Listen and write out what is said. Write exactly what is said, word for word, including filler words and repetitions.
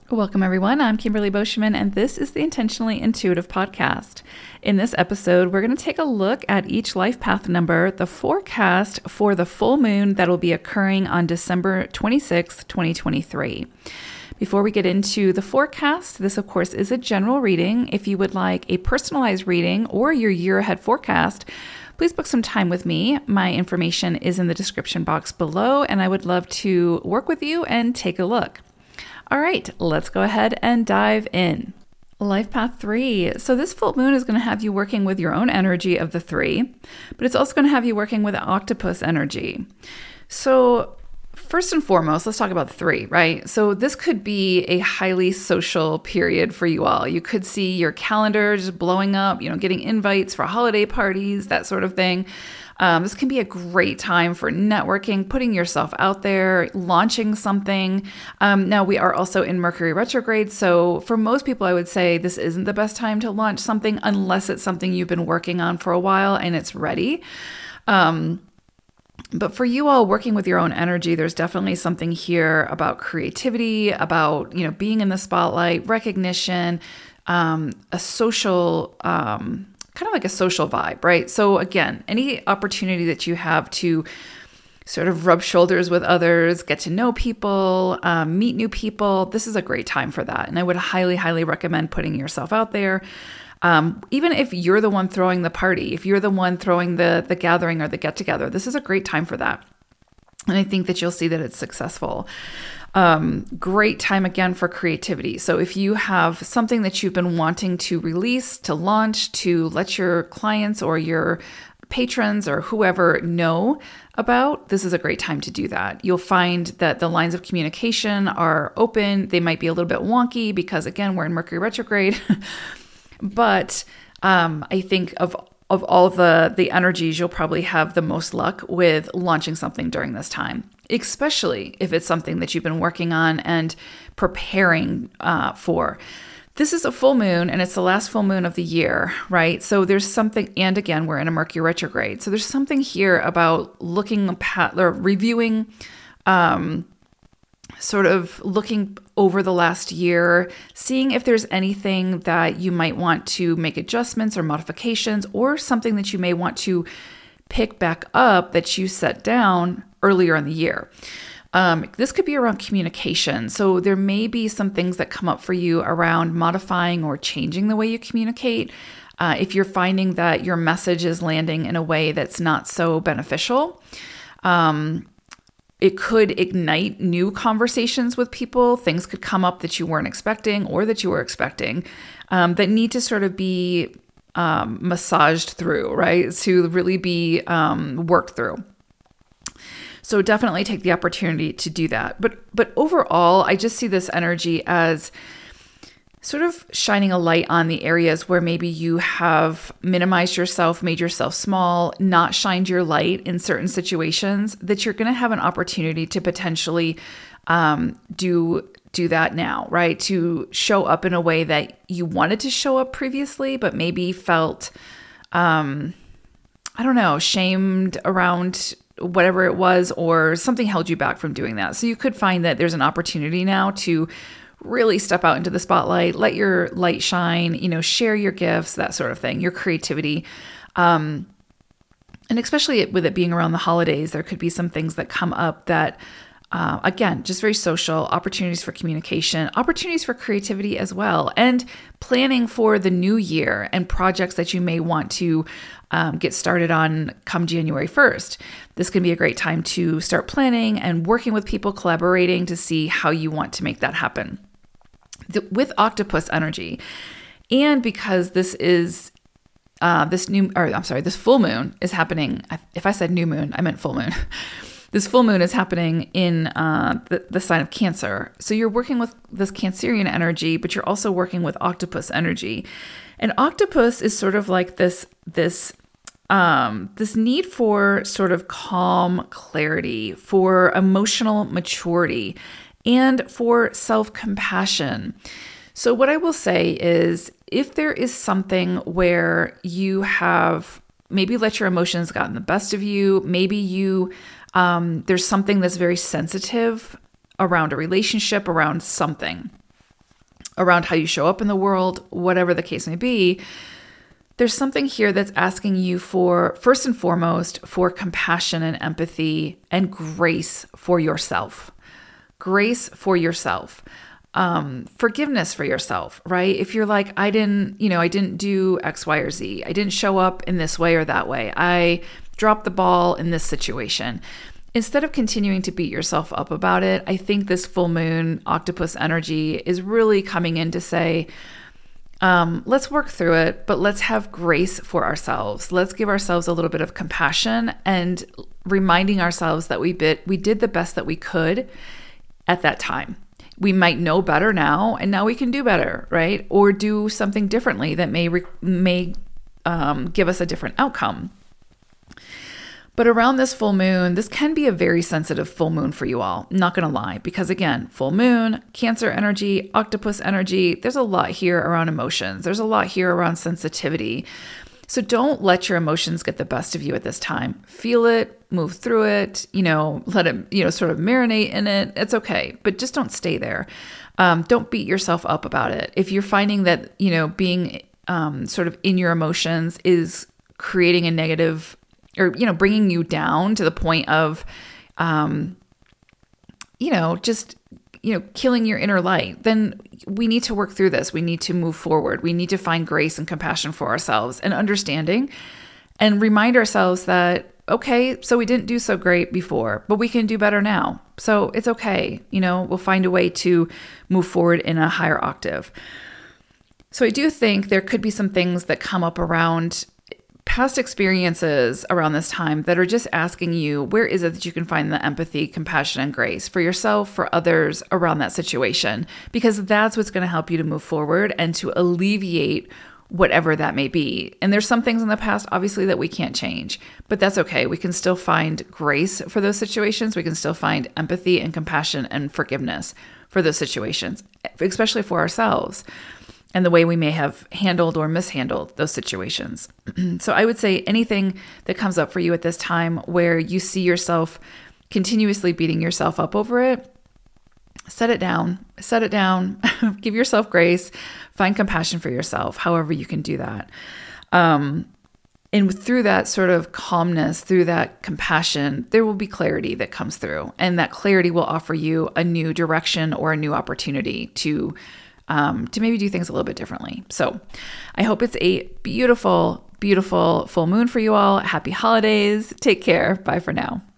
Welcome, everyone. I'm Kimberly Boschman, and this is the Intentionally Intuitive Podcast. In this episode, we're going to take a look at each life path number, the forecast for the full moon that will be occurring on December twenty-sixth, twenty twenty-three. Before we get into the forecast, this, of course, is a general reading. If you would like a personalized reading or your year ahead forecast, please book some time with me. My information is in the description box below, and I would love to work with you and take a look. All right, let's go ahead and dive in. Life path three. So this full moon is going to have you working with your own energy of the three, but it's also going to have you working with octopus energy. So first and foremost, let's talk about three, right? So this could be a highly social period for you all. You could see your calendar just blowing up, you know, getting invites for holiday parties, that sort of thing. Um, this can be a great time for networking, putting yourself out there, launching something. Um, now, we are also in Mercury retrograde, so for most people, I would say this isn't the best time to launch something unless it's something you've been working on for a while and it's ready. Um, but for you all working with your own energy, there's definitely something here about creativity, about, you know, being in the spotlight, recognition, um, a social um kind of like a social vibe, right? So again, any opportunity that you have to sort of rub shoulders with others, get to know people, um, meet new people, this is a great time for that. And I would highly, highly recommend putting yourself out there. Um, even if you're the one throwing the party, if you're the one throwing the, the gathering or the get together, this is a great time for that. And I think that you'll see that it's successful. Um, great time again for creativity. So if you have something that you've been wanting to release, to launch, to let your clients or your patrons or whoever know about, this is a great time to do that. You'll find that the lines of communication are open. They might be a little bit wonky because, again, we're in Mercury retrograde. But um, I think of of all the, the energies, you'll probably have the most luck with launching something during this time, especially if it's something that you've been working on and preparing uh, for. This is a full moon, and it's the last full moon of the year, right? So there's something, and again, we're in a Mercury retrograde. So there's something here about looking at or reviewing, um, sort of looking over the last year, seeing if there's anything that you might want to make adjustments or modifications, or something that you may want to pick back up that you set down earlier in the year. Um, this could be around communication. So there may be some things that come up for you around modifying or changing the way you communicate. Uh, if you're finding that your message is landing in a way that's not so beneficial, um, it could ignite new conversations with people. Things could come up that you weren't expecting or that you were expecting um, that need to sort of be um, massaged through, right? To really be um, worked through. So definitely take the opportunity to do that. But but overall, I just see this energy as sort of shining a light on the areas where maybe you have minimized yourself, made yourself small, not shined your light in certain situations, that you're going to have an opportunity to potentially um, do do that now, right? To show up in a way that you wanted to show up previously, but maybe felt, um, I don't know, shamed around whatever it was, or something held you back from doing that. So you could find that there's an opportunity now to really step out into the spotlight, let your light shine, you know, share your gifts, that sort of thing, your creativity. Um, and especially with it being around the holidays, there could be some things that come up that, uh, again, just very social, opportunities for communication, opportunities for creativity as well, and planning for the new year and projects that you may want to um, get started on come January first. This can be a great time to start planning and working with people, collaborating to see how you want to make that happen. The, with octopus energy, and because this is uh, this new, or I'm sorry, this full moon is happening. If I said new moon, I meant full moon. This full moon is happening in uh, the, the sign of Cancer. So you're working with this Cancerian energy, but you're also working with octopus energy. And octopus is sort of like this this um, this need for sort of calm clarity, for emotional maturity, and for self-compassion. So what I will say is, if there is something where you have maybe let your emotions gotten the best of you, maybe you um, there's something that's very sensitive around a relationship, around something, around how you show up in the world, whatever the case may be, there's something here that's asking you for, first and foremost, for compassion and empathy and grace for yourself. Grace for yourself. Um, forgiveness for yourself, right? If you're like, I didn't, you know, I didn't do X, Y, or Z. I didn't show up in this way or that way. I dropped the ball in this situation. Instead of continuing to beat yourself up about it, I think this full moon octopus energy is really coming in to say, um, let's work through it, but let's have grace for ourselves. Let's give ourselves a little bit of compassion and reminding ourselves that we bit, we did the best that we could at that time. We might know better now, and now we can do better, right? Or do something differently that may re- may um, give us a different outcome. But around this full moon, this can be a very sensitive full moon for you all. Not going to lie, because again, full moon, Cancer energy, octopus energy, there's a lot here around emotions. There's a lot here around sensitivity. So don't let your emotions get the best of you at this time. Feel it, move through it, you know, let it, you know, sort of marinate in it. It's okay, but just don't stay there. Um, don't beat yourself up about it. If you're finding that, you know, being um, sort of in your emotions is creating a negative or, you know, bringing you down to the point of, um, you know, just, you know, killing your inner light, then we need to work through this. We need to move forward. We need to find grace and compassion for ourselves and understanding and remind ourselves that, okay, so we didn't do so great before, but we can do better now. So it's okay. You know, we'll find a way to move forward in a higher octave. So I do think there could be some things that come up around past experiences around this time that are just asking you, where is it that you can find the empathy, compassion, and grace for yourself, for others around that situation? Because that's what's going to help you to move forward and to alleviate whatever that may be. And there's some things in the past, obviously, that we can't change, but that's okay. We can still find grace for those situations. We can still find empathy and compassion and forgiveness for those situations, especially for ourselves and the way we may have handled or mishandled those situations. So I would say anything that comes up for you at this time where you see yourself continuously beating yourself up over it, set it down, set it down, give yourself grace, find compassion for yourself, however you can do that. Um, and through that sort of calmness, through that compassion, there will be clarity that comes through. And that clarity will offer you a new direction or a new opportunity to Um, to maybe do things a little bit differently. So I hope it's a beautiful, beautiful full moon for you all. Happy holidays. Take care. Bye for now.